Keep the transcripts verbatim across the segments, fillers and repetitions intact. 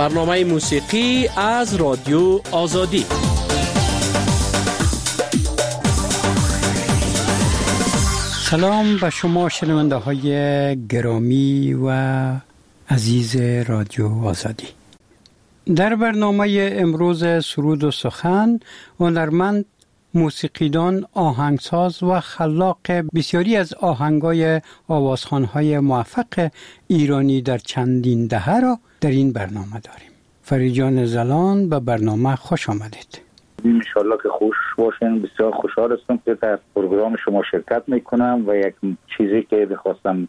برنامه موسیقی از رادیو آزادی. سلام به شما شنونده های گرامی و عزیز رادیو آزادی. در برنامه امروز سرود و سخن، هنرمند، موسیقیدان، آهنگساز و خلاق بسیاری از آهنگای آوازخوان‌های موفق ایرانی در چندین دهه را در این برنامه داریم. فریجان زلان به برنامه خوش آمدید. انشالله که خوش باشین. بسیار خوشحال هستم که در پروگرام شما شرکت میکنم و یک چیزی که بخواستم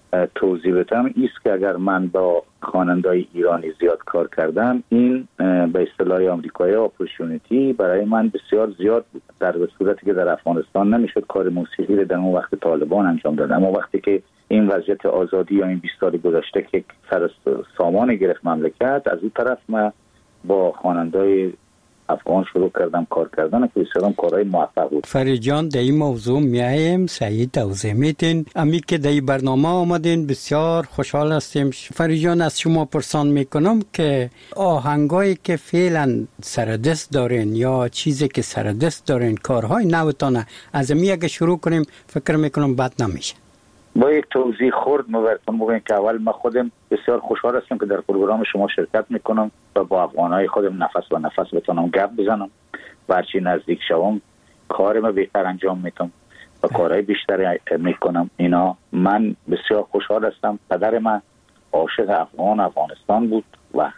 توضیح بدم ایست که اگر من با خواننده‌های ایرانی زیاد کار کردم، این به اصطلاح آمریکایی اپورتونتی برای من بسیار زیاد بود، در صورتی که در افغانستان نمیشد کار موسیقی رو در اون وقت طالبان انجام دادن. اما وقتی که این وضعیت آزادی یا این بیست سال گذشته که سر سامان گرفت مملکت، از این طرف من با خواننده‌های افغان شروع کردم کار کردن که بسیارم کارهای موفق بود. فریجان در این موضوع میایم سعی توضیح میدین. امی که در این برنامه آمدین بسیار خوشحال هستیم. فریجان از شما پرسان میکنم که آهنگایی که فعلا سردست دارین یا چیزی که سردست دارین، کارهای نوتانه، از امی اگه شروع کنیم فکر میکنم بد نمیشه. با یک توضیح خورد مبرتون بگویم که اول ما خودم بسیار خوشحال هستم که در پروگرام شما شرکت میکنم و با افغانهای خودم نفس و نفس بتونم گپ بزنم و هرچی نزدیک شوم کار ما بهتر انجام میتونم و کارهای بیشتری میکنم. اینا من بسیار خوشحال هستم. پدر من عاشق افغان افغانستان بود و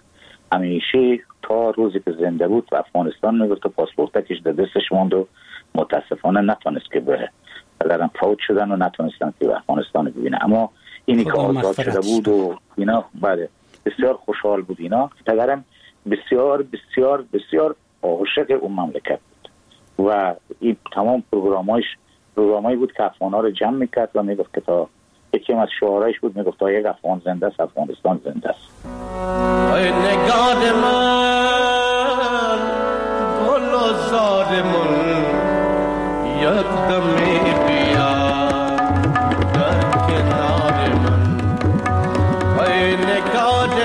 همیشه تا روزی که زنده بود و افغانستان میگفت و پاسپورتش در دستش موند و متاسفانه نتونست که بره. پدرم فوت شدن و نتونستن که افغانستان ببینه، اما اینی که آزاد شده بود و اینا بله بسیار خوشحال بود. اینا پدرم بسیار بسیار بسیار عاشق اون مملکت بود و این تمام پروگرامایش پروگرامایی بود که افغانا رو جمع میکرد و میگفت که تا یکی از شعارایش بود میگفت تا یک افغان زنده است افغانستان زنده است. ای نگاه من گل و زار من یک دمی بیا در کنار من. ای نگاه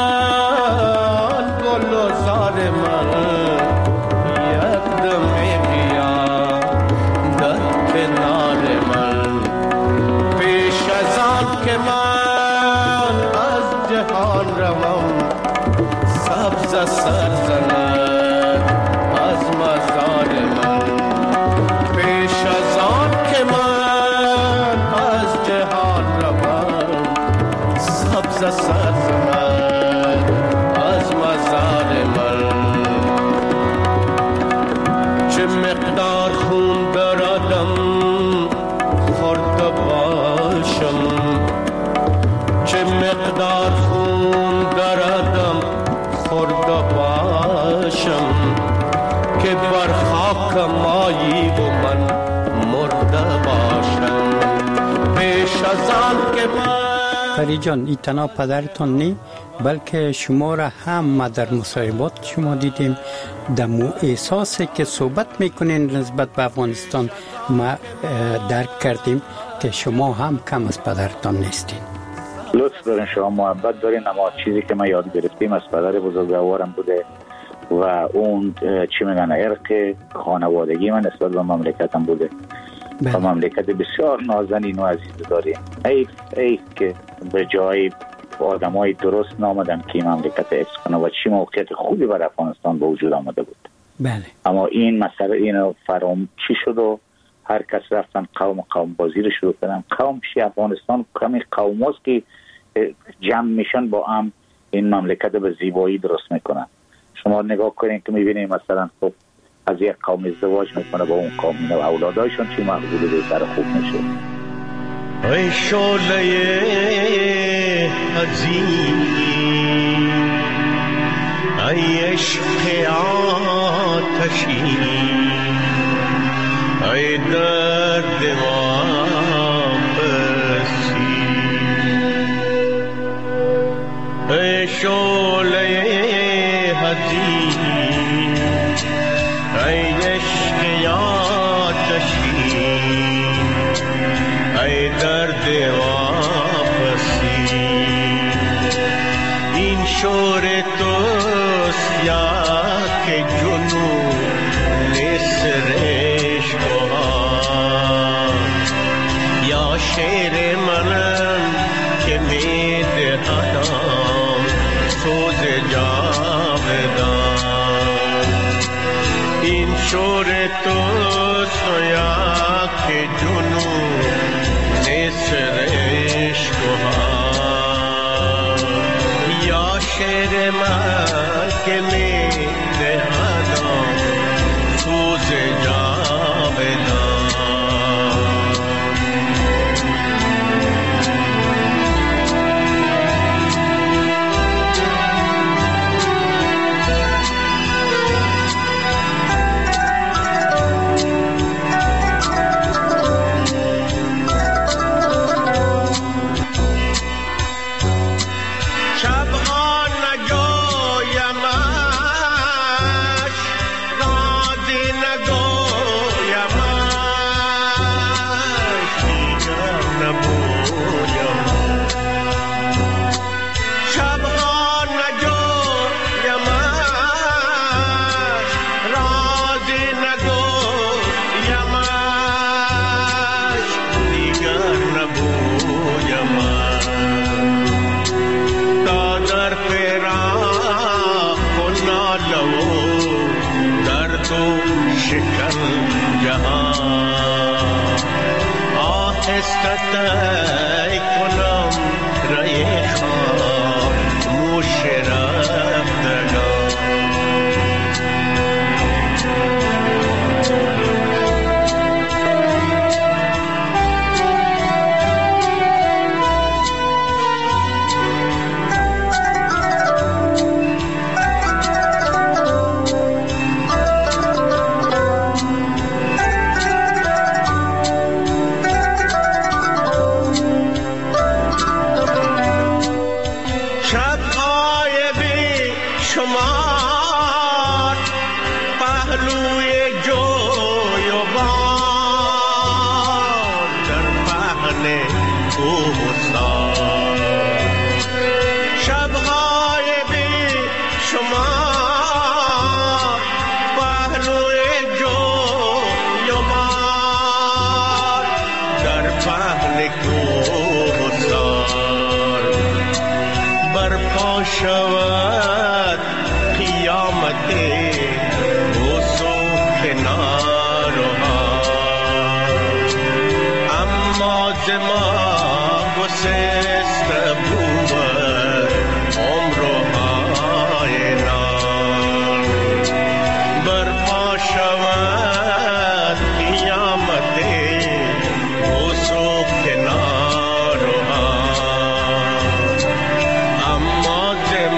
من گل و زار من یک دمی بیا در کنار من. پیش از آن که من از جهان روم سبز سر زند از مزار من. پیش از آن که من از جهان روم سبز سر زند از مزار من. چه مقدار خون دردم خورده باشم، چه مقدار خون دردم خورده باشم که بر خاک مایی و من مرده باشم. پیش از آن که من فریجان این تنها پدرتان نی بلکه شما را هم ما در مصاحبات شما دیدیم دمو احساسی که صحبت میکنین نسبت به افغانستان ما درک کردیم که شما هم کم از پدرتان نیستین. لطف دارین، شما محبت دارین، اما چیزی که ما یاد گرفتیم از پدر بزرگوارم بوده و اون چی میگن عرق خانوادگی من نسبت به مملکتم بوده. و مملکت بسیار نازنین و عزیز داریم. ایف ایف که به جای آدمای درست نامدن که این مملکت حفظ کنه و چی موقعیت خوبی برای افغانستان به وجود آمده بود. بله. اما این مسئله اینو فرام چی شد و هر کس رفتن قوم قوم بازی رو شروع کردن. قوم چی؟ افغانستان کمی قوم هست که جمع میشن با هم این مملکت به زیبایی درست میکنن. شما نگاه کنین که میبینید مثلا خب از یک قوم ازدواج میکنه با اون قوم و اولادایشون چی محبوب بهتر خوب میشه. ای شعله عظیم ای عشق آتشی ای درد واپسی ای شعله عظیم ای عشق آتشی ای درد واپسی این شور تو شور تو سویا که جنون نصر عشق یا شعر من که می دهدم سوز جاودان. آهسته کنم رای خاموش رفتگان. شود قیامت روزو کنار اما زما گسست بود عمر های نار. برپا شود قیامت روزو کنار اما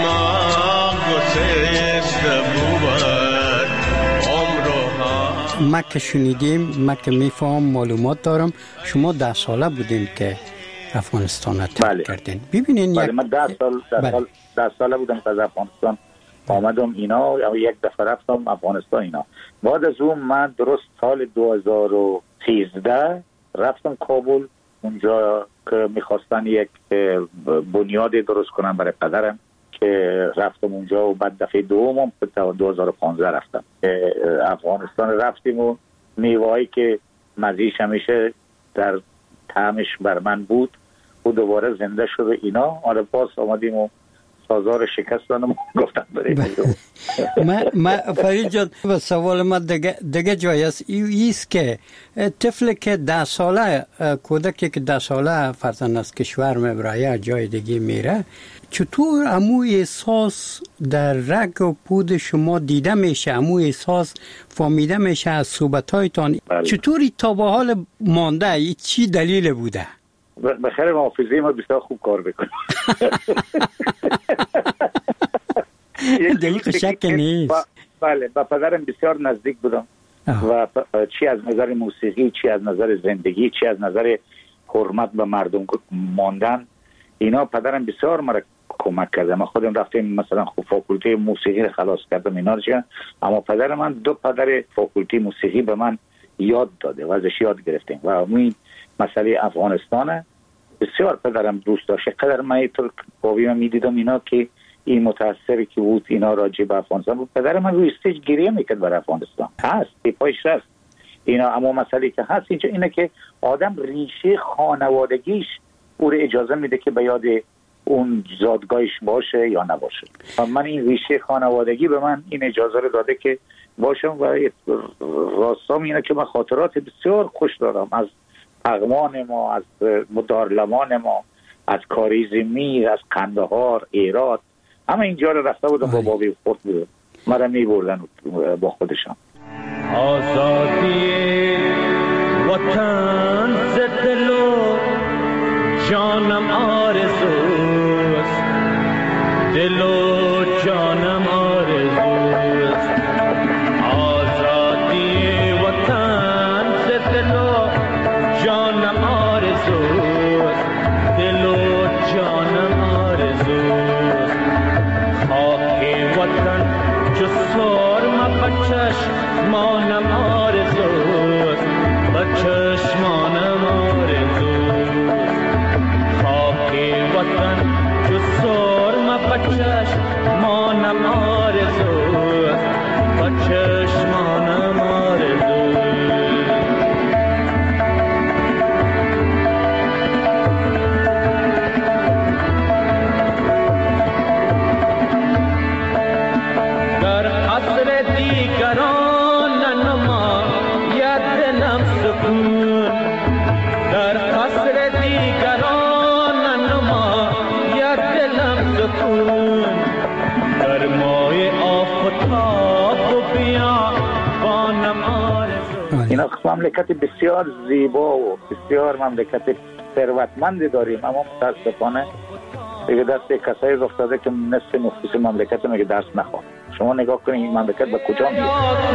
ما که شنیدیم، ما که میفهم معلومات دارم شما ده ساله بودین که افغانستان را ترک کردین. ببینین بله یک... من ده سال ده بله. سال ده ساله بودم که از افغانستان آمدم اینا، یا یک دفعه رفتم افغانستان اینا. بعد از اون من درست سال دو هزار و سیزده رفتم کابل، اونجا که میخواستن یک بنیادی درست کنن برای پدرم که رفتم اونجا و بعد دفعه دومم تا دو هزار و پانزده رفتم افغانستان. رفتیم و میوه‌ای که مزیش همیشه در طعمش بر من بود و دوباره زنده شده اینا. آره باز آمدیم و سازار شکستانم گفتم بریم. ما ما فرید جان و سوال ما دیگه دیگه جای است ایست که طفل که ده ساله کودکی که ده ساله فرزند از کشور میبره جای دیگه میره، چطور امو احساس در رگ و پود شما دیده میشه، امو احساس فهمیده میشه از صحبتایتان؟ چطوری تا به حال مانده؟ چی دلیل بوده؟ بخیر محافظه ما بسیار خوب کار بکنه. دلیل شک نیست. بله با پدرم بسیار نزدیک بودم و چی از نظر موسیقی، چی از نظر زندگی، چی از نظر حرمت به مردم ماندن، اینا پدرم بسیار مرا کمک کرده. من خودم رفتم مثلا خب فاکولته موسیقی رو خلاص کردم اینا رو، اما پدر من دو پدر فاکولته موسیقی به من یاد داده و ازش یاد گرفتیم و این مسئله افغانستانه بسیار پدرم دوست داشت. قدر من تو باوی من میدیدم اینا که این متاثری که بود اینا راجع به افغانستان بود. پدر من روی استیج گریه میکرد برای افغانستان، هست پایش رفت اینا. اما مسئله که هست اینجا اینه که آدم ریشه خانوادگیش او رو اجازه میده که به یاد اون زادگاهش باشه یا نباشه. و من این ریشه خانوادگی به من این اجازه رو داده که باشم. و راستام اینه که من خاطرات بسیار خوش دارم از پغمان ما، از دارلمان ما، از کاریزمی، از قندهار، ایرات، همه اینجا رو رفته بودم با بابی خود بودم، مرا می بردن با خودشان. آزادی وطن ز دل و جانم آرزوست، دل و جانم آرزوست. آزادی وطن ز دل و جانم آرزوست، دل و جانم آرزوست. خاک وطن چو سرم بچشمانم آرزوست، بچشمانم آرزوست. خاک وطن چو سرم بچشمانم آرزوست، بچشمانم آرزوست. در عصر دیگران نماید دلم سکون، در عصر دیگران نماید دلم سکون. در مای آفتاب و بیابانم آرزو. اینا مملکت بسیار زیبا و بسیار مملکت ثروتمند داریم، اما متاسفانه دیگه دست کسایی افتاده که نصف نفوس مملکت میگه درس نخواه. شما نگاه کنید این مملکت به کجا میره.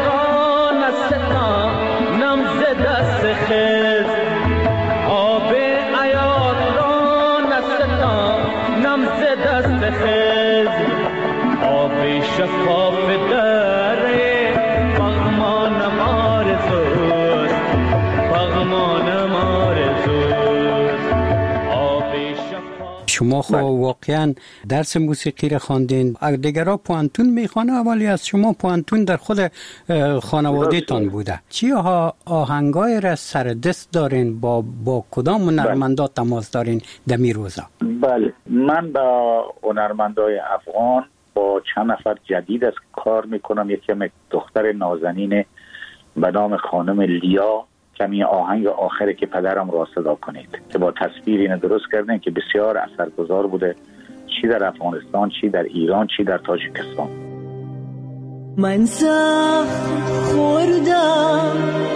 نم ز دست خز آب عیاد را نستانم ز دست خز، آب شفاف در پغمانم آرزوست، پغمانم آرزوست. آب شفاف. شما خب واقعا درس موسیقی را خواندین، دیگرها پوانتون میخوانه ولی از شما پوانتون در خود خانواده تان بوده. چی ها آهنگای را سر دست دارین؟ با با کدام هنرمندا تماس دارین دمی روزا؟ بله، من با هنرمندای افغان با چند نفر جدید از کار میکنم. یکی هم دختر نازنین به نام خانم لیا، کمی آهنگ آخره که پدرم را صدا کنید که با تصویر اینو درست کردن که بسیار اثرگذار بوده، چی در افغانستان، چی در ایران، چی در تاجیکستان. من زخم خوردم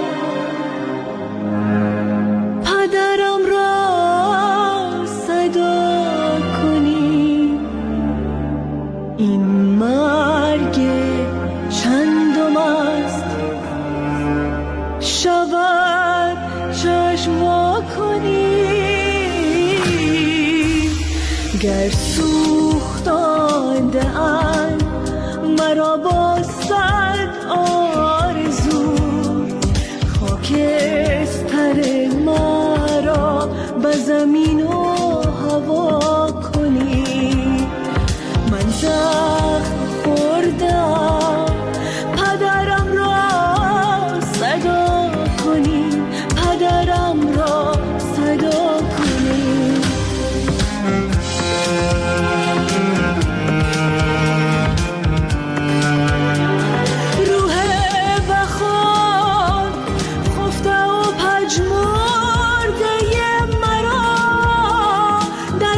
پدرم را صدا کنی، این مرگ چندم است شود چشم وا کنی. گر سوختانده ام مرا با صد آرزو، خاکستر مرا به زمین و هوا کنی. من زخم خوردم پدرم را صدا کنی، پدرم را صدا کنی. روح بخون خفته و پژمرده مرا در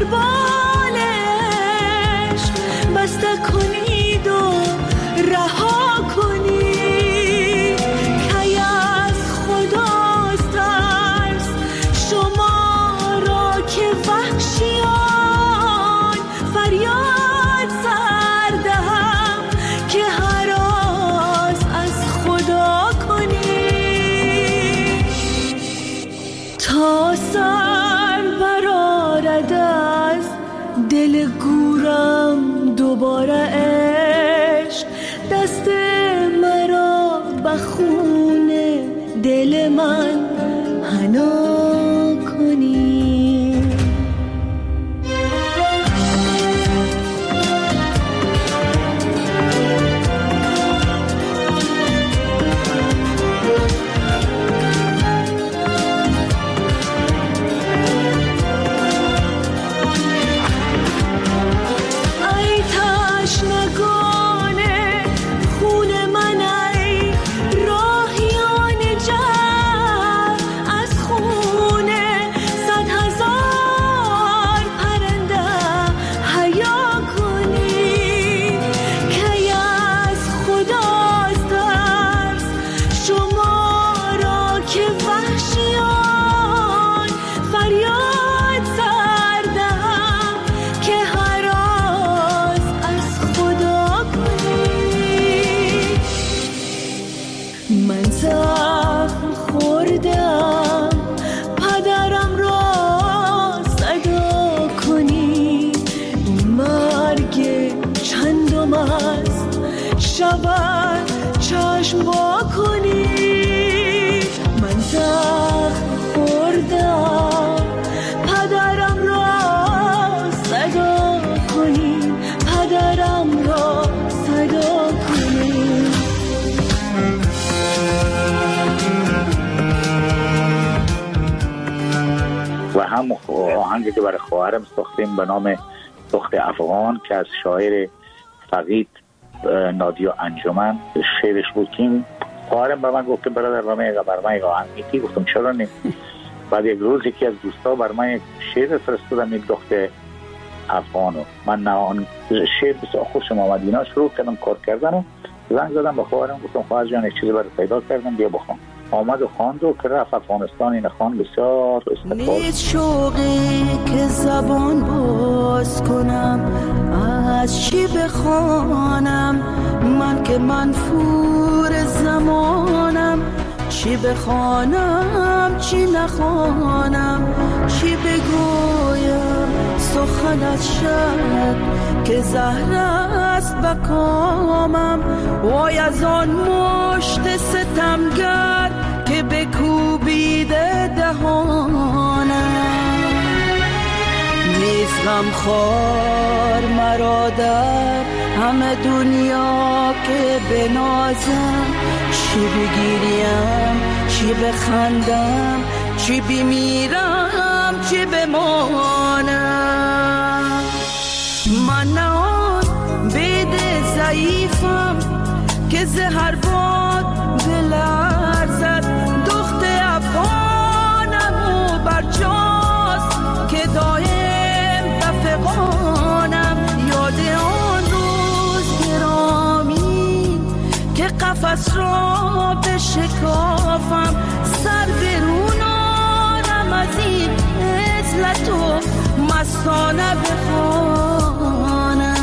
بالش بسته کنید و رها کنید. کی از خداست ترس شما را که وحشیان فریاد سر دهم که هراس از خدا کنید. تا سر برآرد از دل گورم دوباره عشق، دست مرا به خون دل من حنا کنی. ای تشنگان خون من، ای هم آهنگی که برای خواهرم ساختیم به نام دخت افغان که از شاعر فقید نادیا انجمن شعرش بود که خواهرم به من گفت که برادر بر من بر من آهنگ میتی. گفتم چرا نیم. بعد یک روز یکی از دوستا بر من شعر فرستادن این دخت افغانو. من نه آن شعر بسیار خوشم آمد. اینا شروع کردم کار کردن. زنگ زدم به خواهرم گفتم خواهر جان یک چیزی برای پیدا کردم بیا بخوام. آمد و خواند و که رفت افغانستان این خواند بسیار استقبال. نیست شوقی که زبان باز کنم از چی بخوانم من که منفور زمانم. چی بخوانم چی نخوانم چی بگویم سخنت شد که زهر است بکامم. وای از آن مشت ستمگر که بکوبیده دهانم. نیست غم خور مرا در همه دنیا که بنازم. چی بگیریم چی بخندم چی بمیرم چی بمانم. من نه آن بید ضعیفم که زهر باد بلرزد. دخت افغانم و برجاست که دایم بفغانم. یاد آن روز گرامی که قفس را بشکافم. سر برونانم از این عزلت و مستانه بخوانم.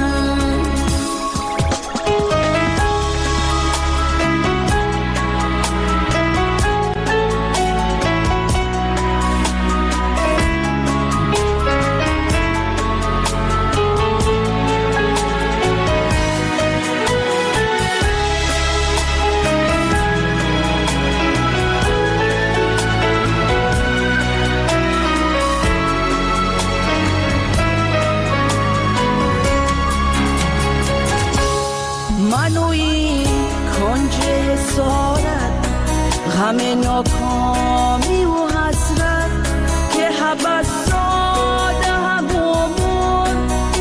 همه ناکامی و حسرت که حبس داده همون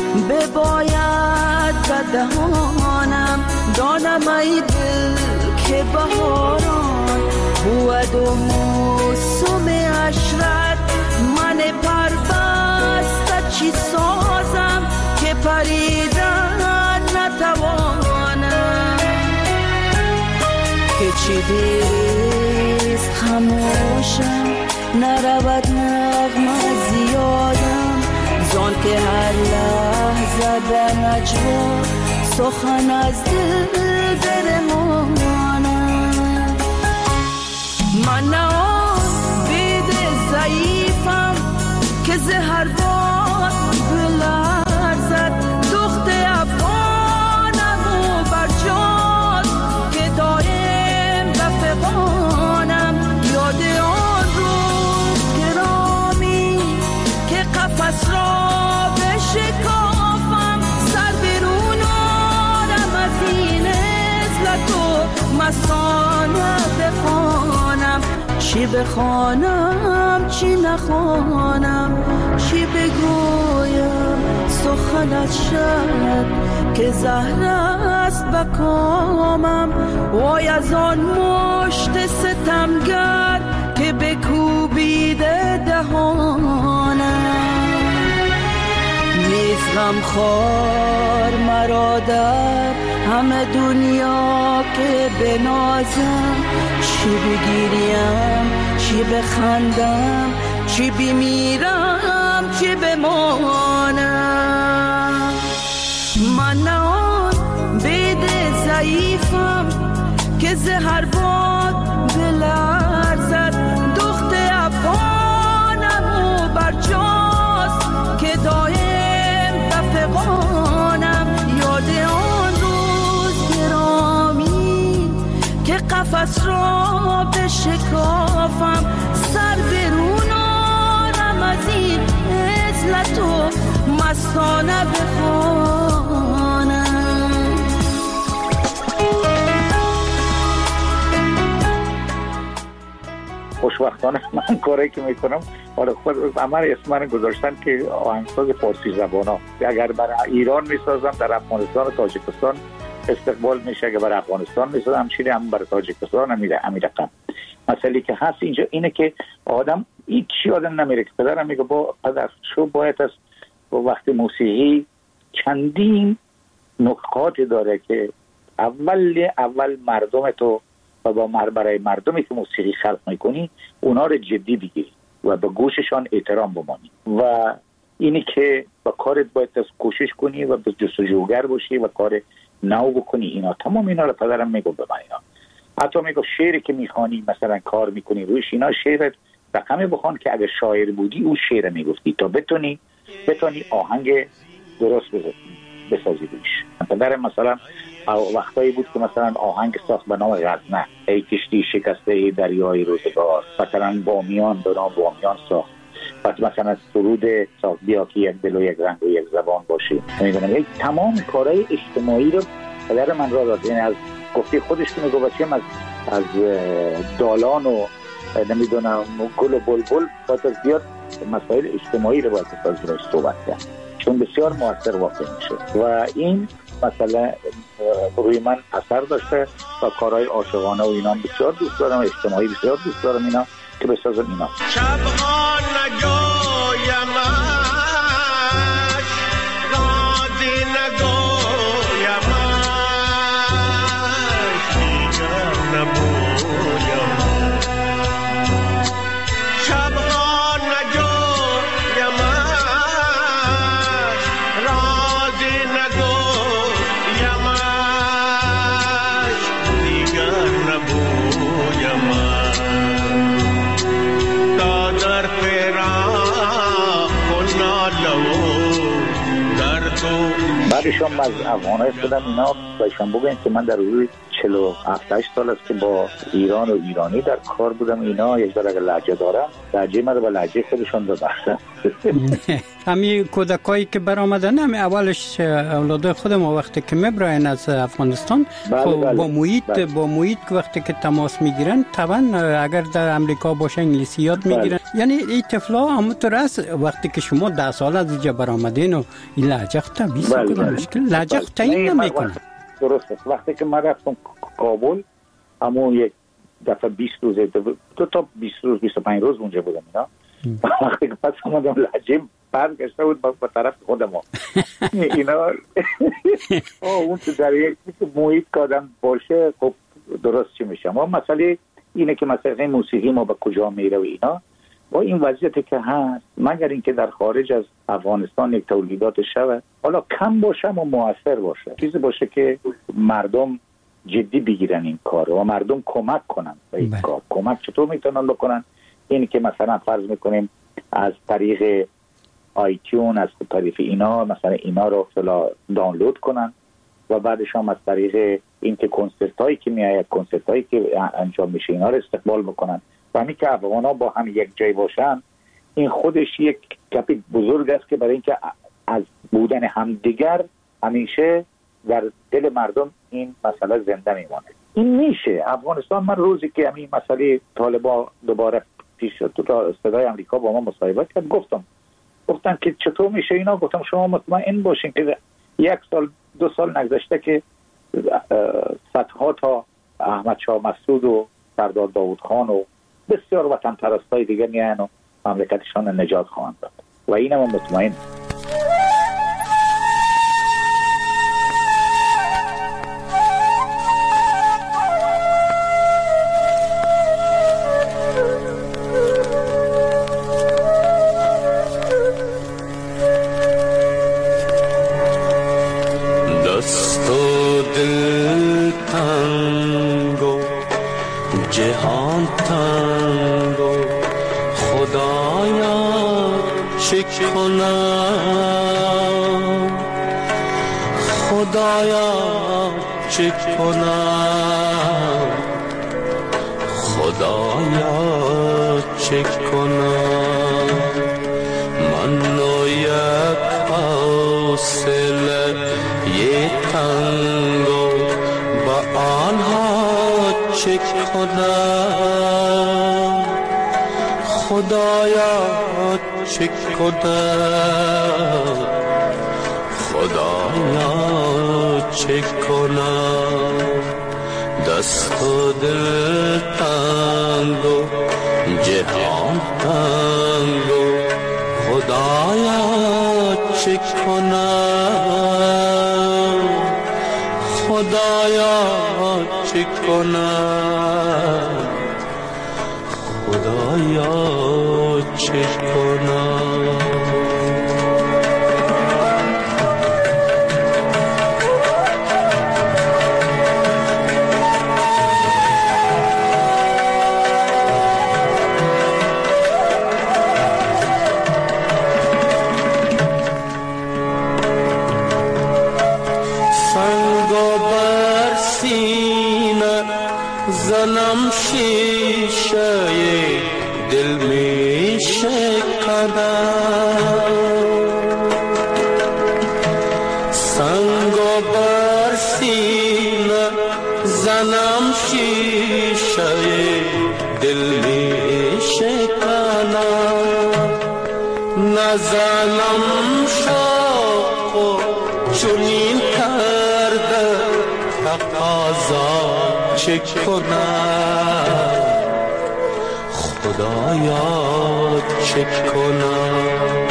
بباید بدهانم. دانم ای دل که بهاران بود و موسم عشرت. من پربسته چی سازم که پریدن نتوانم. که چی دیست خموشم نرود نغمه زیادم. زان که هر لحظه به نجوا سخن از دل برمانم. من نه آن بید ضعیفم که زهر باد بلرزد. دخت افغانم و برجاست که دایم بفغانم. یاد آن روز گرامی که قفس را بشکافم. سر برون آرم از این عزلت و مستانه بخوانم. چی بخوانم چی نخوانم چی بگویم سخنت شد که زهر است بکامم. وای از آن مشت ستمگر که بکوبیده دهانم. نیست غم خور مرا در همه دنیا که بنازم. چی بگیریم چی بخندم چی بمیرم چی بمانم. من نه آن بید ضعیفم که زهر باد بلرزد. دخت افغانم و برجاست که دایم بفغانم. یاد آن روز گرامی که قفس را بشکافم. سر برون آرم از این عزلت و مستانه بخوانم. خوشبختانه من کاری که میکنم حالا خود عمر اسم من گذاشتن که آهنگساز فارسی زبان ها. اگر برای ایران میسازم در افغانستان و تاجیکستان استقبال میشه، اگر برای افغانستان میسازم همچنین هم برای تاجیکستان هم رقم. مسئله که هست اینجا اینه که آدم هیچ آدم نمیره که پدرم میگه با پدر شو باید است با وقت موسیقی چندین نکات داره که اول اول مردم تو و با مر برای مردمی که موسیقی خلق میکنی اونا رو جدی بگیری و به گوششان احترام بمانی و اینی که با کارت باید از کوشش کنی و به جستجوگر باشی و کار نو بکنی. اینا تمام اینا رو پدرم میگه به من. اینا حتی میگه شعری که میخوانی مثلا کار میکنی روش اینا شعر رقمی بخوان که اگر شاعر بودی او شعر میگفتی تا بتونی بتونی آهنگ درست بزنی بسازی روش. پدرم مثلا وقتایی بود که مثلا آهنگ ساخت به نام غزنه، ای کشتی شکسته دریای روزگار، مثلا بامیان به نام بامیان ساخت، بعد مثلا سرود ساخت بیا که یک دل و یک رنگ و یک زبان باشی. میدونم یک تمام کارهای اجتماعی رو پدر من را داد. یعنی از گفته خودش که میگه بچه‌م از از دالان و نمیدونم گل و بلبل باید از بیاد مسائل اجتماعی رو باید از روش صحبت کرد چون بسیار موثر واقع میشه و این مسئله روی من اثر داشته و کارهای عاشقانه و اینا بسیار دوست دارم، اجتماعی بسیار دوست دارم اینا که بسازم اینا. شبها نگویم رازی نگویم دیگر نبویم شبها نگویم رازی نگویم دیگر نبویم در فراق و نالو در تو بعدشم از افغانای خودم اینا بایشان بگوین که من در روی چهل و هفت سال است که با ایران و ایرانی در کار بودم. اینا یک بار اگر لهجه دارم لهجه من رو با لهجه خودشون رو بخشم. همین کودکایی که برآمدن همین اولش اولاد خودم وقتی که میبراین از افغانستان بله بله. با محیط بله. با محیط وقتی که تماس میگیرن طبعا اگر در امریکا باشه انگلیسی یاد میگیرن. بله. یعنی این طفلا همونطور است وقتی که شما ده سال از اینجا برآمدین و این لهجه طبیعی است. بله. مشکل لهجه تعیین نمیکنه. درسته. وقتی که من رفتم کابل همون یک دفعه بیست روز دو تا بیست روز بیست و پنج روز اونجا بودم اینا. وقتی که پس اومدم لهجه برگشته بود با طرف خودم اینا اون تو در یک محیط که آدم باشه خب درست چی میشه. اما مسئله اینه که مثلا موسیقی ما به کجا میره و اینا با این وضعیتی که هست مگر اینکه در خارج از افغانستان یک تولیدات شود حالا کم باشه و موثر باشه چیزی باشه که مردم جدی بگیرن این کار و مردم کمک کنن به این کار. کمک چطور میتونن بکنن؟ این که مثلا فرض میکنیم از طریق آیتیون از طریق اینا مثلا اینا رو فلا دانلود کنن و بعدش هم از طریق این که کنسرت هایی که میآید کنسرت هایی که انجام میشه اینا رو استقبال بکنن و همین که افغان ها با هم یک جای باشن این خودش یک گپی بزرگ است که برای اینکه از بودن همدیگر همیشه در دل مردم این مسئله زنده میمونه. این میشه. افغانستان من روزی که همین مسئله طالبان دوباره پیش شد تو تا صدای امریکا با ما مصاحبه کرد گفتم گفتن که چطور میشه اینا. گفتم شما مطمئن باشین که یک سال دو سال نگذشته که صدها تا احمد شاه مسعود و سردار داوود خان و بسیار وطن پرستای دیگه میان و مملکتشان نجات خواهند داد و اینم مطمئن. جهان تنگ و خدایا چه کنم خدایا چه کنم خدایا چه کنم من و یک حاصله یه تنگ و با آنها چه کنم خدایا چه کنم خدایا چه کنم دست و دل تنگ و جهان تنگ و خدایا چه کنم خدایا چه کنم خدایا چه کنم زنم شیشه دل می شکنم سنگ و بر سینه زنم شیشه دل می شکنم نزنم شاق و چنین کرده تقاضا چه کنم خدایا چه کنم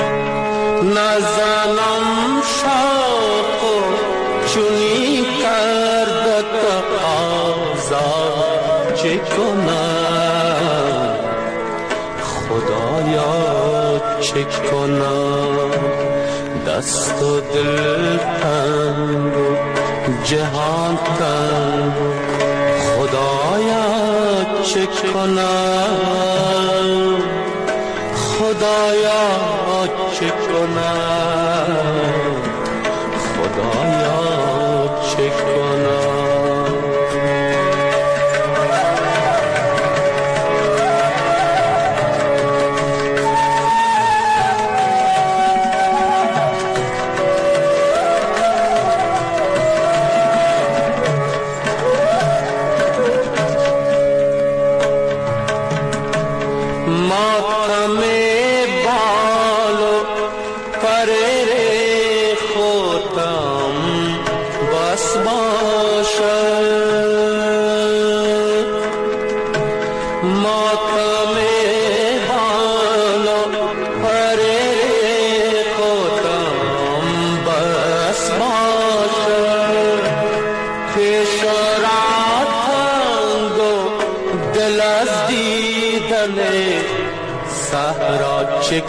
نزنم شاق و چنین کرده تقاضا چه کنم خدایا چه کنم دست و دل تنگ و جهان تنگ خدایا چه کنم خدایا چه کنم خدایا چه کنم صحرا چه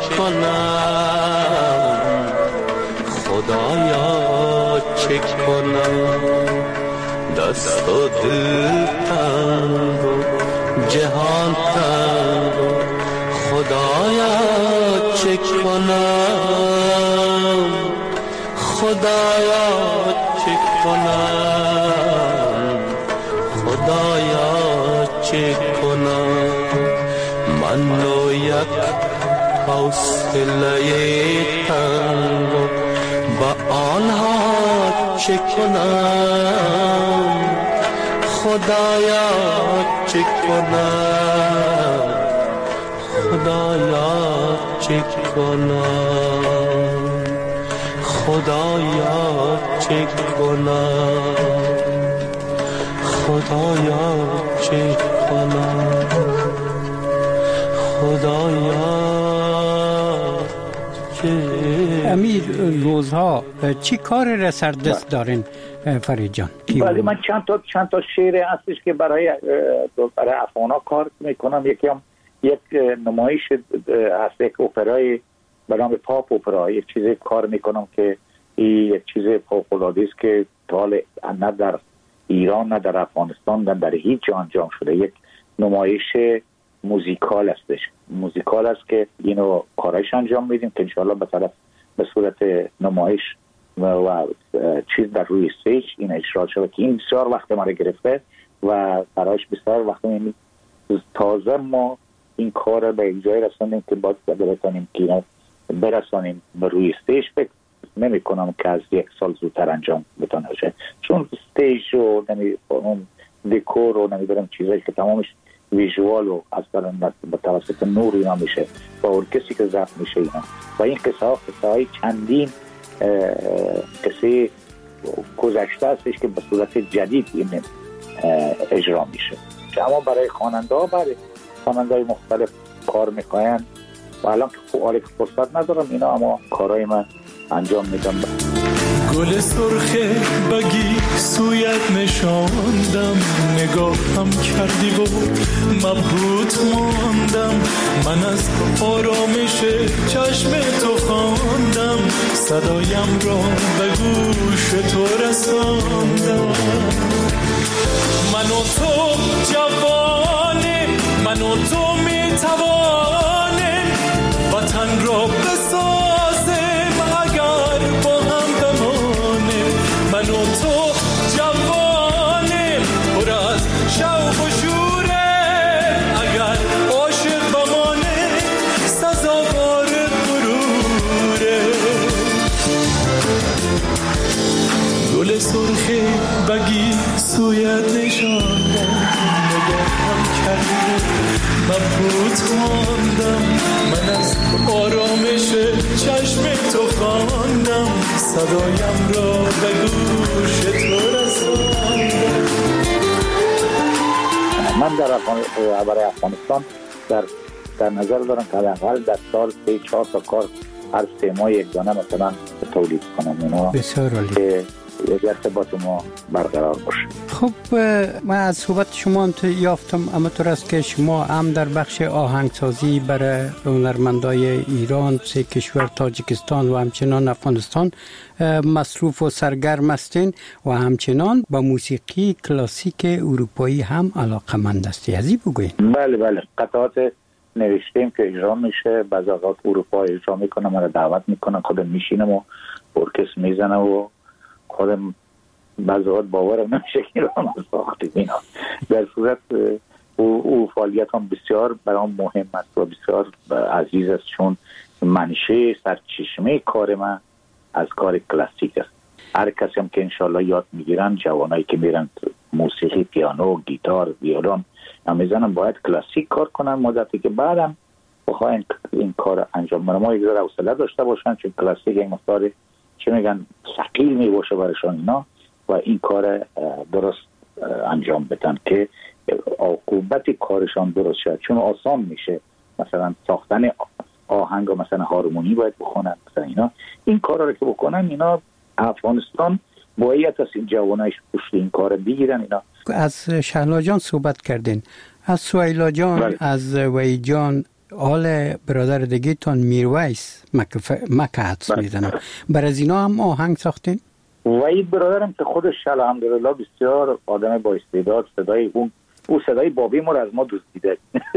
کنم خدایا چه کنم دست و دل تنگ و جهان تنگ و خدایا چه کنم خدایا چه کنم خدایا چه کنم من و یک حوصله تنگ و با آنها چه کنم خدایا چه کنم خدایا چه کنم خدایا چه کنم خدایا چه کنم خدایا امیر روزها چی کار را سر دست دارین فرید جان؟ ولی من چند تا چند تا شعر هستش که برای برای افغانا کار میکنم. یکی هم یک نمایش هست، یک اپرای به نام پاپ اپرا، یک چیزی کار میکنم که این یک چیز فوق‌العاده است که تا نه در ایران نه در افغانستان نه در هیچ جا انجام شده. یک نمایش موزیکال هستش، موزیکال است که اینو کارایش انجام میدیم که انشاءالله به طرف به صورت نمایش و, و چیز در روی استیج این اجرا شده که این بسیار وقت ما رو گرفته و برایش بسیار وقت می تازه ما این کار به اینجای رسانیم که باید بتانیم که برسانیم به روی استیج. فکر نمی کنم که از یک سال زودتر انجام بتانه باشه، چون استیج و اون دکور و نمیدونم چیزایی که تمامش ویژوال و از به توسط نور اینا میشه و ارکستری که ضبط میشه اینا و این قصه ها قصه های چندین قصه گذشته هستش که به صورت جدید این اجرا میشه. اما برای خواننده ها برای خواننده های مختلف کار میکنن و الان که آره فرصت ندارم اینا، اما کارهای من انجام میدم. گل سرخه بگی سویت نشاندم، نگاهم کردی و مبهوت ماندم، من از آرامش چشم تو خواندم، صدایم را به گوش تو رساندم. من و تو جوانه، من و تو میتوانه وطن را بسازیم اگر با هم بمانه. من و تو جوانه پر از شوق و شوره، اگر عاشق بمانه سزاوار غروره. گل سرخه بگی سویت نشاندم، نگاهم کردی مبهوت ماندم، من از آرامش چشم تو خواندم، صدایم را به گوش تو رساندم. من در افغان... برای افغانستان در در نظر دارم که حداقل در سال سه چهار تا کار هر سه ماه یک دانه مثلا تولید کنم. اینا بسیار عالی که ارتباط ما برقرار باشه. خب من از صحبت شما یافتم اما طور است که شما هم در بخش آهنگسازی برای هنرمندای ایران، سه کشور تاجیکستان و همچنان افغانستان مصروف و سرگرم هستین و همچنان با موسیقی کلاسیک اروپایی هم علاقه‌مند هستی. ازی بگوین. بله بله، قطعات نوشتیم که اجرا میشه، بعضی اوقات اروپا اجرا میکنه، من دعوت میکنه، خودم میشینم و ارکستر میزنه و خودم بعضی وقت باورم نمیشه که رو هم ساختیم اینا. در صورت او, او فعالیت هم بسیار برام مهم است و بسیار عزیز است، چون منشه سرچشمه کار من از کار کلاسیک است. هر کسی هم که انشالله یاد میگیرن، جوانایی که میرن موسیقی، پیانو، گیتار، ویولون هم میزنن، باید کلاسیک کار کنن مدتی که بعدم بخواین این کار انجام بدن. ما یک ذره حوصله داشته باشن، چون کلاسیک یک مقدار چه میگن ثقیل میباشه برایشان اینا و این کار درست انجام بدن که عاقبت کارشان درست شد. چون آسان میشه مثلا ساختن آهنگ و مثلا هارمونی باید بخونن مثلا اینا، این کارا رو که بکنن اینا افغانستان باید از این جوانایش پشت این کار بگیرن اینا. از شهلا جان صحبت کردین، از سویلا جان بله. از وی جان، آل برادر دیگه تان میرویس مکه حدس میزنم، بر از اینا هم آهنگ ساختین؟ وحید برادرم که خودش الحمدلله بسیار آدم با استعداد، صدای اون او صدای بابی ما رو از ما دزدیده.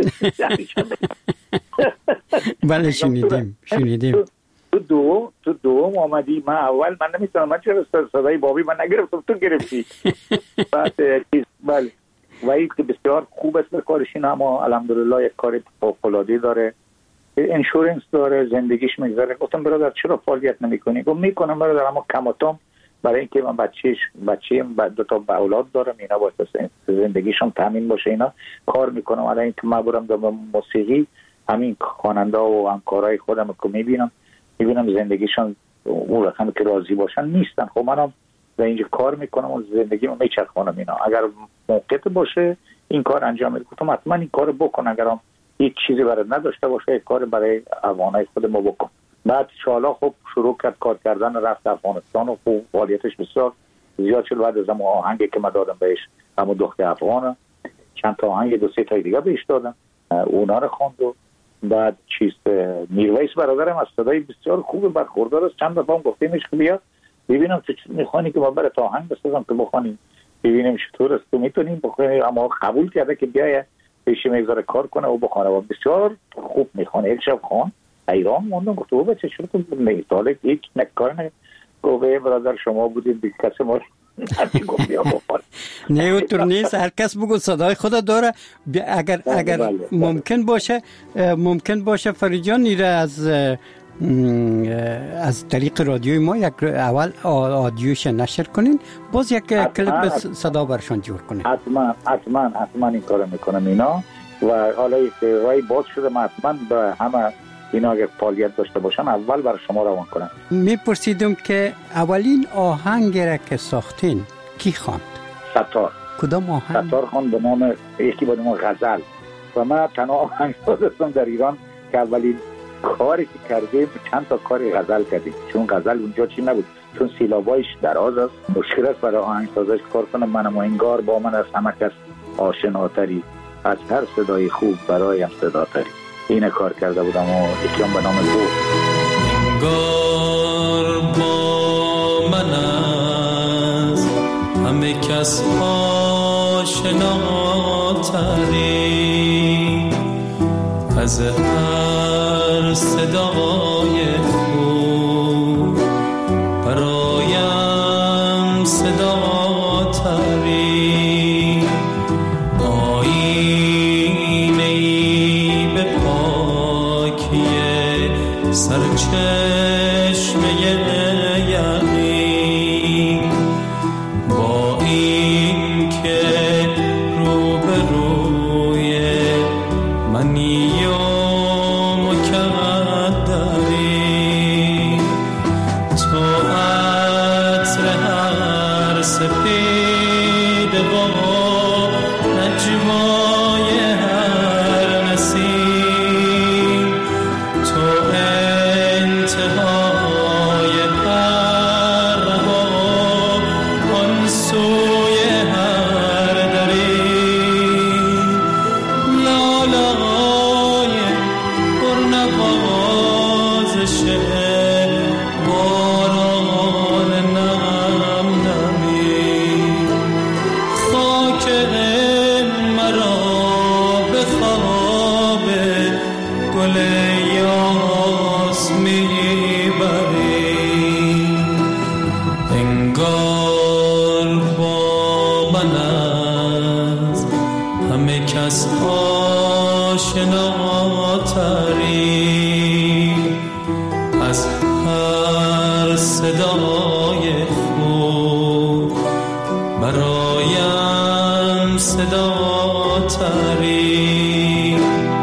بله شنیدیم شنیدیم. تو دو تو دوم آمدی، من اول من نمیتونم، من چرا صدای بابی من نگرفتم تو گرفتی. بعد بله وحید که بسیار خوب است به کارش، این اما الحمدلله یک کار فوق‌العاده داره، انشورنس داره، زندگیش میگذره. گفتم برادر چرا فعالیت نمیکنی؟ گفت میکنم برادر، اما کماتام برای اینکه من بچه‌ش بچه‌م دو تا اولاد دارم، اینا باید زندگیشون تامین باشه، اینا کار میکنم. الان اینکه من برم در موسیقی، همین خواننده و همکارای خودم که میبینم میبینم زندگیشون اون رقمی که راضی باشن نیستن. خب منم در اینجا کار میکنم و زندگیمو میچرخونم اینا. اگر موقعیت باشه این کار انجام میدم. گفتم حتما این کارو بکن، اگرم هیچ چیزی برات نداشته باشه یک کار برای افغانای خودمو بکن. بعد شالا خب شروع کرد کار کردن، رفت افغانستان و خوب فعالیتش بسیار زیاد شد. بعد از اون آهنگی که من دادم بهش، همون دختر افغانه، چند تا آهنگ دو سه تا دیگه بهش دادم، اونا رو خواند. و بعد چیز میرویس برادرم از صدای بسیار خوب برخوردار است، چند دفعه گفتیمش که بیا ببینم تو میخوانی که ما برات آهنگ بسازم که بخونیم ببینیم چطور است تو میتونیم بخونی. اما قبول کرده که بیای پیش میگذاره کار کنه و بخونه و بسیار خوب میخونه. یک شب خوان ایران موندم، گفت او بچه چرا تو میتاله یک نکار نه؟ گفت برادر شما بودید بی کسی ما نه اونطور نیست، هر کس بگو صدای خود داره. اگر اگر ممکن باشه ممکن باشه فریجان نیره از از طریق رادیوی ما یک اول آدیوش نشر کنین، باز یک کلیپ صدا برشان جور کنین. حتما حتما حتما این کارو میکنم اینا و حالا که رای باز شده من حتما به همه اینا اگر فعالیت داشته باشن اول برای شما روان کنم. میپرسیدم که اولین آهنگ را که ساختین کی خواند؟ ستار. کدام آهنگ؟ ستار خواند به نام یکی به نام غزل و من تنها آهنگساز هستم در ایران که اولین کاری که کردیم چند تا کاری غزل کردیم، چون غزل اونجا چی نبود، چون سیلابایش دراز است، مشکل است برای آهنگسازش کار کنم. منم انگار با من از همه کس آشناتری، از هر صدای خوب برایم صداتری. این کار کرده بودم و یکی هم به نام تو. انگار با من از همه کس آشناتری، از هر صدای خوب برایم صداتری. آینه‌ای به پاکی سرچشمه یقین، با این که روبروی منی و مکدری، تو عطر هر سپید و نجوای هر نسیم، تو انتهای هر رها آن سوی هر دری، لالای پرنوازش باران نم نمی، خاک مرا به خواب گل یاس میبری. انگار با من از همه کس آشناتری، از هر صدای خوب برایم صداتری.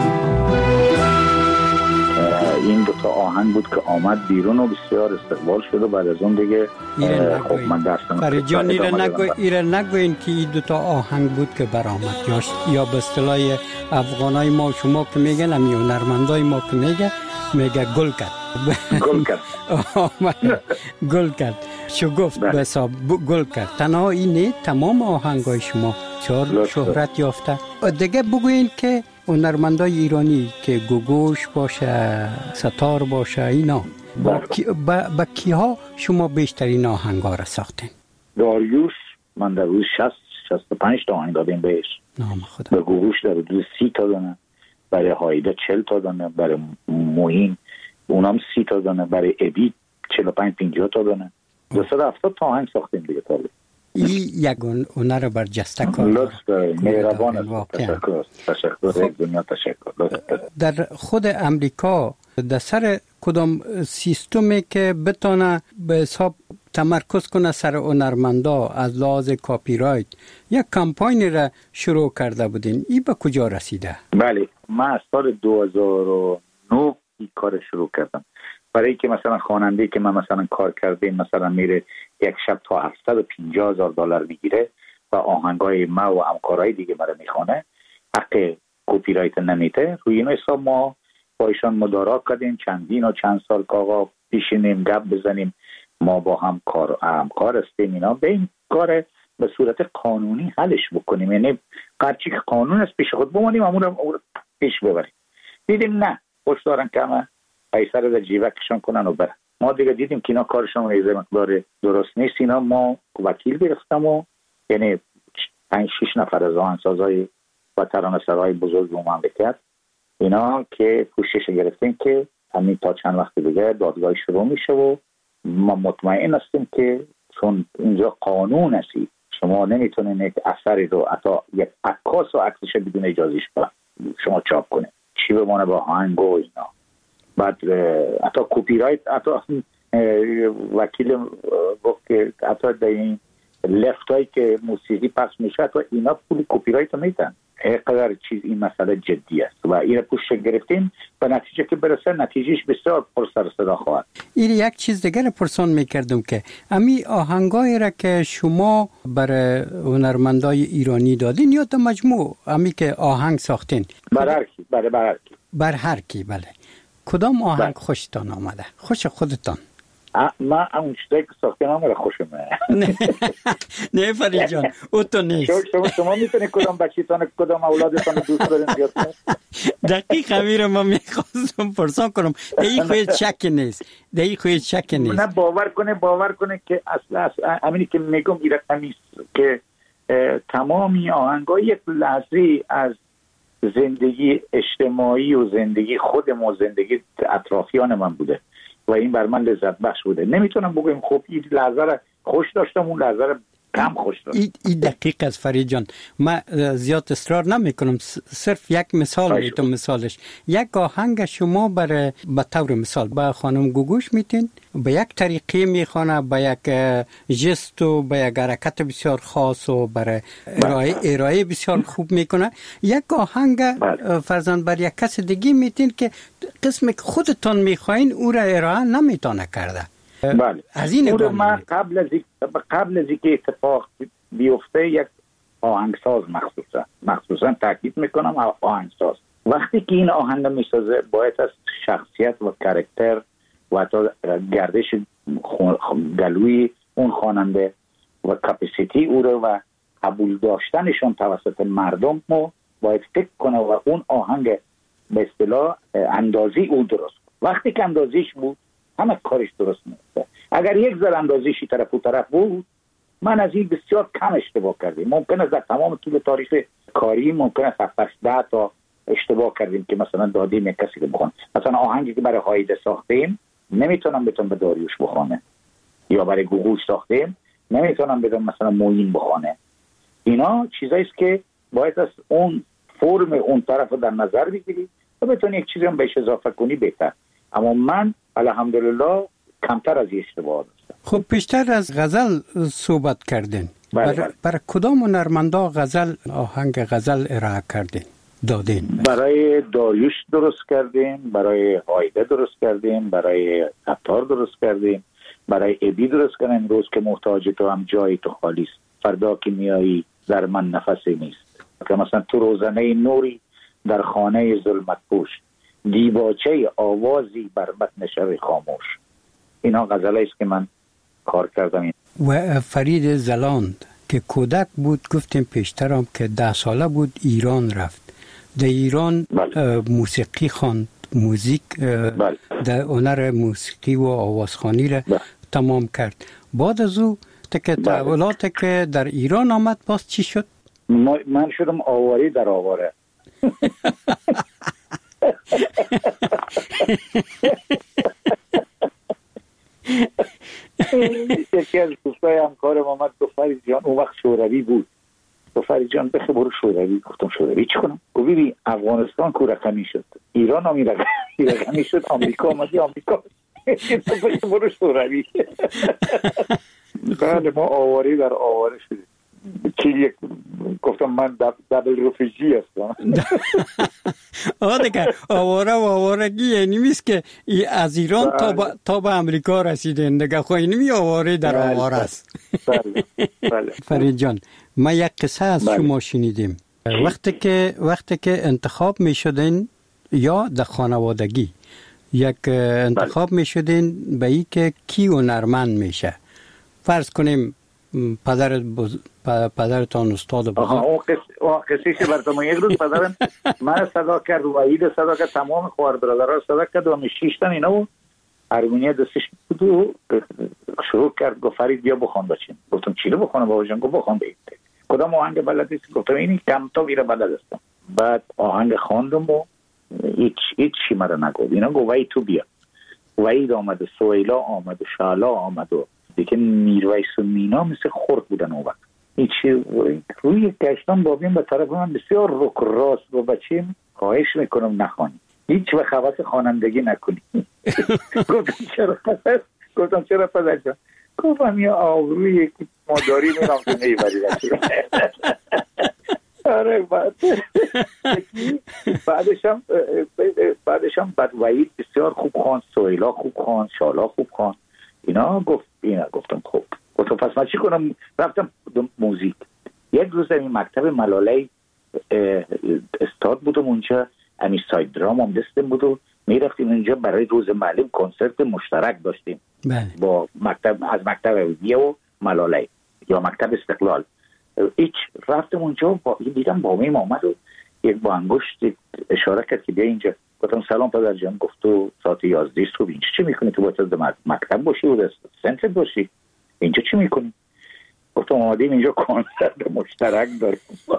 این دو تا آهنگ بود که آمد بیرون و بسیار استقبال شد و بعد از اون دیگه خب من درستم فرید جان ایره نگو ایره نگوین که این دو تا آهنگ بود که برآمد، یا یا به اصطلاح افغانای ما شما که میگن هم هنرمندای ما که میگه میگه گل کرد گل کرد گل کرد شگفت به حساب گل کرد. تنها اینه تمام آهنگای شما چهار شهرت یافته. دیگه بگوین که هنرمندای ایرانی که گوگوش باشه، ستار باشه، اینا با, کی با, با کیها شما بیشترین آهنگا را ساختین؟ داریوش من در روز شصت شصت و پنج تا آهنگ دادیم بهش. نام خدا. به گوگوش در روز سی تا دانه، برای هایده چل تا دانه، برای موین اونام سی تا دانه، برای ابی چل و پنج پنجاه تا دانه. دویست و هفتاد تا آهنگ ساختیم دیگه تاله. این یک هنر برجسته کار. لطف مهربان است. تشکر. تشکر. دنیا تشکر. در خود امریکا در سر کدام سیستمی که بتونه به حساب تمرکز کنه سر هنرمندا از لحاظ کاپی رایت یک کمپاین را شروع کرده بودین، این به کجا رسیده؟ بله، من از سال دو هزار و نه این کار شروع کردم. برای که مثلا خواننده که من مثلا کار کردیم مثلا میره یک شب تا هفتصد و پنجاه هزار دلار میگیره و آهنگای ما و همکارای دیگه مرا میخونه، حق کپی رایت نمیده. روی این حساب ما با ایشان مدارا کردیم چندین و چند سال که آقا پیشینیم گپ بزنیم، ما با هم کار همکار هستیم، اینا به این کار به صورت قانونی حلش بکنیم، یعنی قرچی که قانون است پیش خود بمانیم امون رو پیش ببریم. دیدیم نه، خوش دارن که همه پیسه رو در جیبکشان کنن و برن. ما دیگه دیدیم که اینا کارشون یه مقدار درست نیست. اینا ما وکیل گرفتم و یعنی پنج شش نفر از آهنگسازای و ترانه‌سرای بزرگ مملکت اینا که پوشش گرفتیم که همین تا چند وقت دیگه دادگاه شروع میشه و ما مطمئن هستیم که چون اینجا قانون هستی شما نمیتونین یک اثری رو حتی یک عکاس و عکسش بدون اجازهش برن شما چاپ کنه چی بمانه با آهنگ و اینا. بعد حتی کپی رایت، حتی وکیل گفت که حتی در این لفتایی که موسیقی پخش میشه حتی اینا پول کپی رایت رو میتن. اینقدر چیز این مسئله جدی است و این پوشش گرفتیم به نتیجه که برسه نتیجهش بسیار پر سر صدا خواهد. این یک چیز دیگر پرسان میکردم که امی آهنگایی را که شما برای هنرمندای ایرانی دادین یا تا مجموع امی که آهنگ ساختین؟ بر هر کی، بر هر کی. بر هر کی، بله. کدام آهنگ بله. خوشتان آمده؟ خوش خودتان؟ من اون چیزایی که ساختین آمده خوشم. نه نه فرید جان او تو نیست. شما شما میتونید کدام بچیتان کدام اولادتان دوست دارین بیاتون؟ دقیق امیر ما میخواستم پرسان کنم. دهی خواهید شک نیست. دهی خواهید شک نیست. نه باور کنه باور کنه که اصلا همینی که میگم این رقمی که تمامی آهنگا یک لحظه از زندگی اجتماعی و زندگی خودم و زندگی اطرافیان من بوده و این بر من لذت بخش بوده. نمیتونم بگم خب این لحظه را خوش داشتم اون لحظه را کم خوش داشتم. این ای دقیق از فرید جان. من زیاد اصرار نمی کنم، صرف یک مثال میتونم. مثالش یک آهنگ شما برای به طور مثال با خانم گوگوش میتین به یک طریقه میخوانه، به یک جست و به یک حرکت بسیار خاص و برای ارائه, ارائه بسیار خوب میکنه. یک آهنگ فرضاً بر یک کس دیگه میتین که قسم خودتان میخواین او را ارائه نمیتونه کرده. بله. از این نگاه من قبل از قبل از اینکه اتفاق بیفته یک آهنگساز مخصوصا مخصوصا تاکید میکنم آهنگساز وقتی که این آهنگ میسازه باید از شخصیت و کاراکتر و تا گردش گلوی اون خواننده و کپاسیتی او رو و قبول داشتنشون توسط مردم مو باید فکر کنه و اون آهنگ به اصطلاح اندازی او درست. وقتی که اندازیش بود همه کارش درست میشه. اگر یک ذره اندازیشی طرف و طرف بود من از این بسیار کم اشتباه کردیم. ممکن است در تمام طول تاریخ کاری ممکن است هفت ده تا اشتباه کردیم که مثلا دادیم یک کسی که بخونه. مثلا آهنگی که برای هایده ساختیم نمیتونم بتونم به داریوش بخونه یا برای گوگوش ساختیم نمیتونم بدم مثلا موین بخونه. اینا چیزایی است که باید از اون فرم اون طرف در نظر بگیری و بتونی یک چیزی هم بهش اضافه کنی بهتر. اما من الحمدلله کمتر از این اشتباه داشتم. خب پیشتر از غزل صحبت کردین. بله بر, بله. بر کدام هنرمندا غزل آهنگ غزل ارائه کردین دادین؟ برای داریوش درست کردیم، برای هایده درست کردیم، برای عطار درست کردیم، برای ابی درست کردیم. امروز که محتاج تو هم جای تو خالی است، فردا که میایی در من نفسی نیست. که مثلا تو روزنه نوری در خانه ظلمت پوش، دیباچه آوازی بر متن شب خاموش. اینا غزلایی است که من کار کردم. و فرید زلاند که کودک بود گفتیم پیشترم که ده ساله بود ایران رفت. در ایران بله. موسیقی خواند، موزیک بله. در هنر موسیقی و آوازخوانی را بله. تمام کرد. بعد از او که تحولاتی بله. که در ایران آمد باز چی شد؟ من شدم آواری در آواره. یکی از دوستای همکارم آمد گفت فرید جان، اون وقت شوروی بود، گفت فرید جان بخه برو شوروی. گفتم شوروی چی کنم؟ گفت ببین افغانستان کو رقمی شد، ایران هم رقمی شد، آمریکا آمدی آمریکا برو شوروی. بله ما آواری در آواره شدیم. چی گفتم من دبل رفیجی هستم. آه دیگه آواره و آوارگی یعنی میست که از ایران تا با تا به امریکا رسیدن دیگه. خب اینمی آواره در آواره است. بله بله. فرید جان ما یک قصه از بله. شما شنیدیم وقتی که وقتی که انتخاب میشدین یا در خانوادگی یک انتخاب بله. میشدین به ای که کی هنرمند میشه، فرض کنیم پدر بز... پدرتان استاد بزرگ. آها اون قصه که براتون یک روز پدرم من صدا کرد و عید صدا کرد، تمام خواهر برادرها صدا کرد و شش تا اینا و هارمونی دستش بود و شروع کرد گفت فرید بیا بخوان بچین. گفتم چی رو بخونم بابا جان؟ گفت بخوان بگید کدام آهنگ بلدی؟ گفتم اینی کم تا ویره بلد هستم. بعد آهنگ خواندم و هیچ هیچ چی مرا نگفت. اینا گفت وای تو بیا. وحید آمد و سویلا آمد و شالا آمد و دیگه میرویس و مینا مثل خورد بودن اون وقت. هیچی روی گشتان بابیم به طرف من بسیار رک راست و بچیم خواهش میکنم نخوانی، هیچ وقت حواس خوانندگی نکنی. گفتم چرا پدر؟ گفتم چرا پدر جان؟ گفتم یه آبرویی که ما داریم این هم تو نیبری رسید. آره بعد بعدش هم بعدش هم بعد وحید بسیار خوب خواند، سهیلا خوب خواند، شالا خوب خواند، اینا گفت اینا گفتم خب گفتم پس من چی کنم؟ رفتم موزیک. یک روز این مکتب ملاله استاد بودم اونجا، همین ساید درام هم دستم بود و میرفتیم اونجا برای روز معلم کنسرت مشترک داشتیم بله. با مکتب از مکتب ویدیو و ملاله یا مکتب استقلال. ایچ رفتم اونجا با دیدم بابیم آمد و یک با انگشت اشاره کرد که بیا اینجا. گفتم سلام پدر جان. گفت تو ساعت یازده صبح اینجا چی میکنی؟ تو باید مکتب باشی و سنتر باشی، اینجا چی میکنی؟ گفتم آمدیم اینجا کنسرت مشترک داریم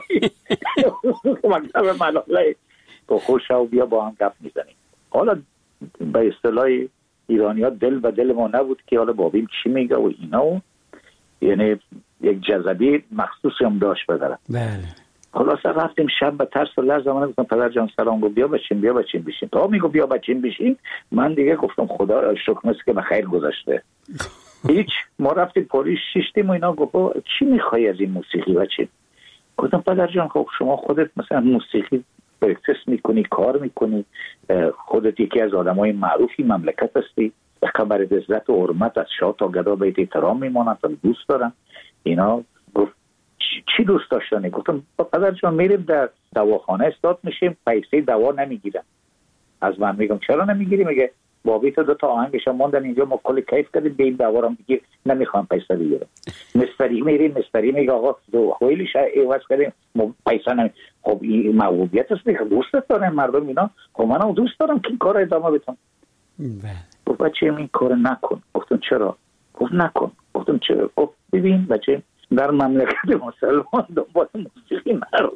مکتب ملاله، تو خوش و بیا با هم گپ میزنیم. حالا به اصطلاح ایرانی ها دل و دل ما نبود که حالا بابیم چی میگه و اینا و یعنی یک جذبی مخصوصی هم داشت بدارم. بله. خلاص رفتیم شب به ترس و لرز آمدم گفتم پدر جان سلام. گفت بیا بچین بیا بچین بشین. تا میگو بیا بچین بشین من دیگه گفتم خدا را شکر است که به خیر گذاشته. هیچ ما رفتیم پلیس شیشتیم و اینا. گفت چی میخوای از این موسیقی بچین؟ گفتم پدر جان خب شما خودت مثلا موسیقی پرکتس میکنی، کار میکنی، خودت یکی از آدمای معروفی مملکت هستی، به خبر عزت و حرمت از شاه تا گدا بهت احترام میمانند و دوست دارم اینا. گفت چی دوست داشتنی؟ گفتم پدر جان میریم در دواخانه استاد میشیم پیسه دوا نمیگیرم. از من میگم چرا نمیگیری؟ میگه بابی تو دو تا آهنگش موندن اینجا ما کلی کیف کردیم به این دوا رو میگه نمیخوام پیسه بگیرم. مستری میریم مستری میگه آقا دو خویلیش ایواز کردیم پیسه نمی. خب این موضوعیت است میگه دوست دارم مردم اینا. خب منم دوست دارم که این کار ادامه بدم. گفت بچه این کار نکن. گفتم چرا؟ گفت نکن. گفتم چرا؟ گفت ببین بچه در مملکت مسلمان دنبال موسیقی نرو.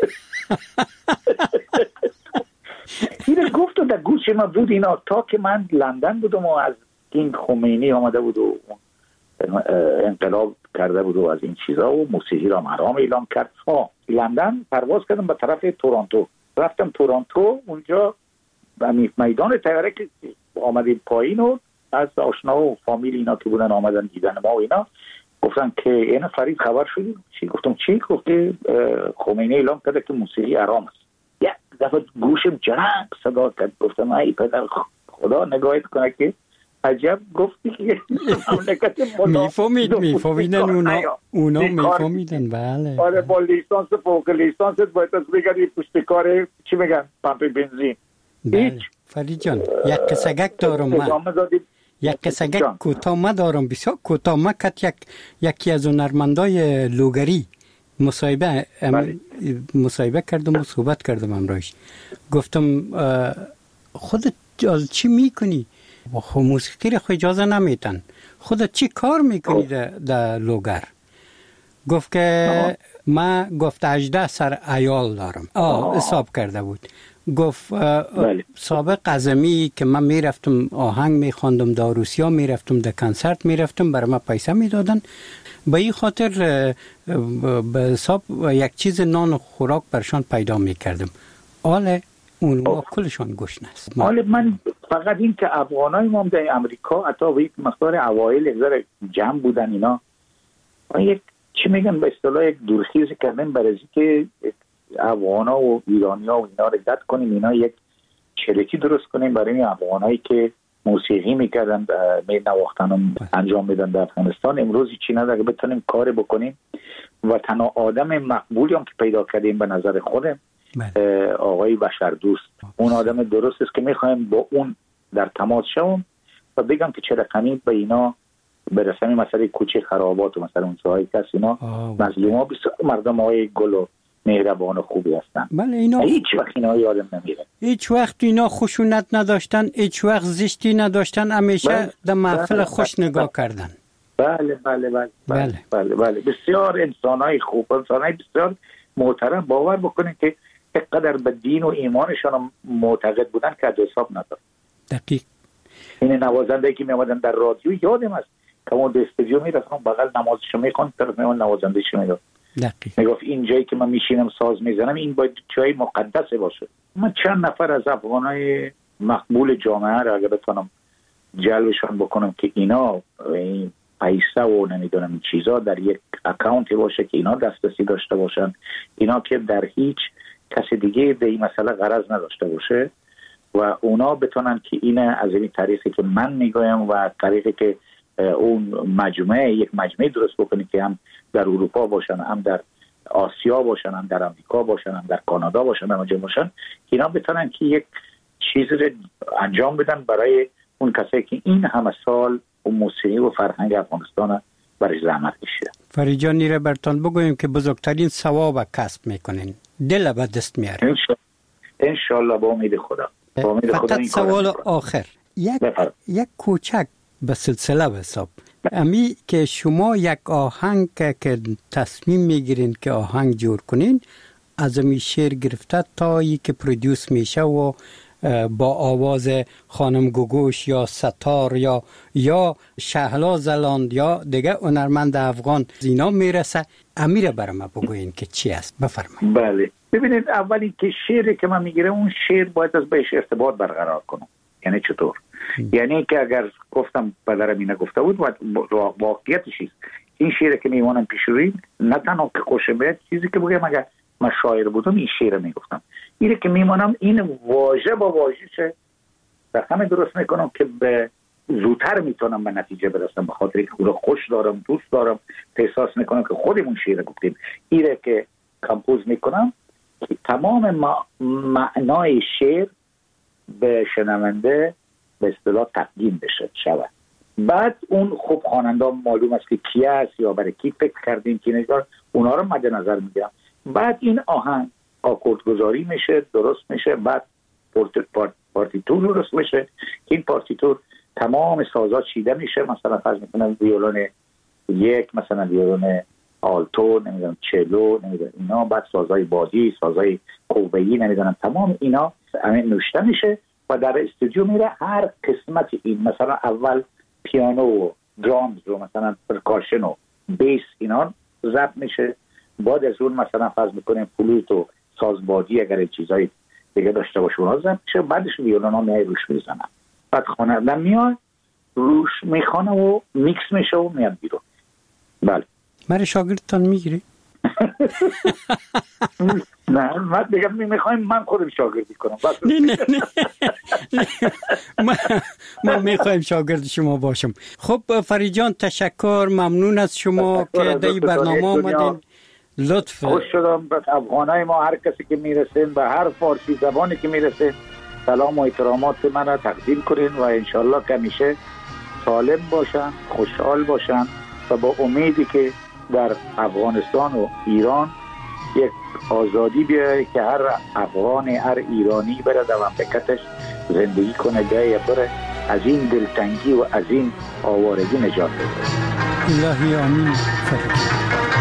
اینه گفت و در گوش ما بود اینا تا که من لندن بودم و از این خمینی آمده بود و انقلاب کرده بود و از این چیزا و موسیقی را حرام اعلام کرد. ها لندن پرواز کردم به طرف تورنتو. رفتم تورنتو اونجا میدان طیاره که آمدیم پایین و از آشنا و فامیل اینا که بودن آمدن دیدن ما و اینا گفتن که این فرید خبر شدی؟ چی؟ گفتم چی؟ گفت که خمینی اعلام کرده که موسیقی حرام است. یک دفعه گوشم جرق صدا کرد. گفتم ای پدر خدا نگاهت کنه که عجب گفتی که مملکت میفهمید میفهمیدن اونا اونا میفهمیدن. بله آره با لیسانس فوق لیسانس باید از بگردی پشت کار چی میگن پمپ بنزین. بله فرید جان یک قصگک دارم من یک قصگک کوتاه ما دارم بسیار کوتاه. ما کت یک یکی از هنرمندای لوگری مصاحبه مصاحبه کردم و صحبت کردم امروز. گفتم خودت چی میکنی؟ خب موسیقی رو خود اجازه نمیتن. خودت چی کار میکنی در لوگر؟ گفت که ما گفت هجده سر عیال دارم. آه حساب کرده بود. گفت سابق قزمی که من میرفتم آهنگ میخواندم در روسیا میرفتم در کنسرت میرفتم برای ما پیسه میدادن. به این خاطر به حساب یک چیز نان و خوراک برشان پیدا میکردم. حالا اون کلشان گشنه است. حالا من فقط این که افغانای ما در امریکا حتی به یک مقدار اوایل یک ذره جمع بودن اینا یک چی میگن به اصطلاح یک دورخیزی کردن برای که افغانا و ایرانیا و اینا رو رد کنیم اینا یک چریتی درست کنیم برای این افغانایی که موسیقی میکردن می نواختن انجام میدن در افغانستان. امروز چی نداره بتونیم کار بکنیم و تنها آدم مقبولی هم که پیدا کردیم به نظر خودم آقای بشر دوست. اون آدم درست است که میخوایم با اون در تماس شوم و بگم که چه رقمی به اینا برسیم. مثلا کوچه خرابات و مثلا اون جایی که اینا مظلوما بسیار مردم های گل و مهربان و خوبی هستن. بله اینا هیچ وقت اینا یادم نمیره. هیچ وقت اینا خشونت نداشتن، هیچ وقت زشتی نداشتن، همیشه در محفل خوش نگاه کردن. بله بله بله بله بله بله بسیار انسانای خوب، انسانای بسیار محترم. باور بکنید که اینقدر به دین و ایمانشان معتقد بودن که حساب نداره. دقیق. این نوازنده که می اومدن در رادیو یادم است که اون به استودیو میرفتم بغل نمازشو میخوند طرف میون نوازندهشو میگفت دقیق میگفت این جایی که من میشینم ساز میزنم این باید جای مقدسه باشه. من چند نفر از افغانای مقبول جامعه را اگه بتونم جلبشون بکنم که اینا این پیسه و نمیدونم این چیزا در یک اکانتی باشه که اینا دسترسی داشته باشن، اینا که در هیچ کسی دیگه به این مسئله غرض نداشته باشه و اونا بتونن که این از این طریقی که من میگویم و طریقی که اون مجموعه یک مجموعه درست بکنی که هم در اروپا باشن، هم در آسیا باشن، هم در امریکا باشن، هم در کانادا باشن، هم اونجا باشن، اینا بتونن که یک چیزی رو انجام بدن برای اون کسایی که این همه سال اون موسیقی و فرهنگ افغانستان برای زحمت کشیدن. فرید جان نیره برتان بگویم که بزرگترین ثواب کسب میکنین، دل به دست میاره. انشالله با امید خدا. با امید خدا. فقط سوال آخر یک بفرد. یک کوچک به سلسله حساب امی که شما یک آهنگ که تصمیم میگیرین که آهنگ جور کنین، از امی شعر گرفته تا ای که پرودیوس میشه و با آواز خانم گوگوش یا ستار یا یا شهلا زلاند یا دیگه هنرمند افغان اینا میرسه، امیر برام بگوین که چی است. بفرمایید. بله ببینید، اولی که شعری که من میگیرم اون شعر باید از بهش ارتباط برقرار کنم. یعنی چطور؟ م. یعنی که اگر گفتم پدرم اینو گفته بود و واقعیتش است، این شعری که میمونم پیش روی نه تنها که خوشم بیاد، چیزی که بگم اگر من شاعر بودم این شعر میگفتم، اینه که میمونم این واژه با واژه شه رقم درست میکنم که به زودتر میتونم به نتیجه برسم، به خاطر که خود خوش دارم، دوست دارم، احساس میکنم که خودمون شعر گفتیم. اینه که کمپوز میکنم که تمام ما معنای شعر به شنونده به اصطلاح تقدیم بشه شود. بعد اون خوب خواننده معلوم است که کی است یا برای کی فکر کردیم که نگار، اونا رو مد نظر میگیرم. بعد این آهنگ آکورد گذاری میشه، درست میشه، بعد پارتیتور درست میشه. این پارتیتور تمام سازا چیده میشه، مثلا فرض میکنم ویولون یک، مثلا ویولون آلتو، نمیدونم چلو، نمیدونم اینا، بعد سازای بادی، سازای قوه‌ای، نمیدونم تمام اینا همین نوشته میشه و در استودیو میره. هر قسمت این مثلا اول پیانو و درامز رو مثلا پرکاشن و بیس اینا ضبط میشه، بعد از اون مثلا فرض میکنیم فلوت و سازبادی اگر چیزای دیگه داشته باشه اونا ضبط میشه، بعدش ویولونا میای روش میزنن، بعد خواننده میاد روش میخونه و میکس میشه و میاد بیرون. بله من شاگردتان میگیری؟ نه من بگم میخوایم من خودم شاگردی کنم. نه نه نه ما, ما میخوایم شاگرد شما باشم. خب فرید جان تشکر، ممنون از شما که در برنامه آمدین. لطف خوش شدم. به افغانای ما هر کسی که میرسین، به هر فارسی زبانی که میرسین، سلام و احترامات من را تقدیم کنین و انشالله که همیشه سالم باشن، خوشحال باشن و با امیدی که در افغانستان و ایران یک آزادی بیاره که هر افغان، هر ایرانی بره در مملکتش زندگی کنه، جای بره از این دلتنگی و از این آوارگی نجات بده. الهی آمین.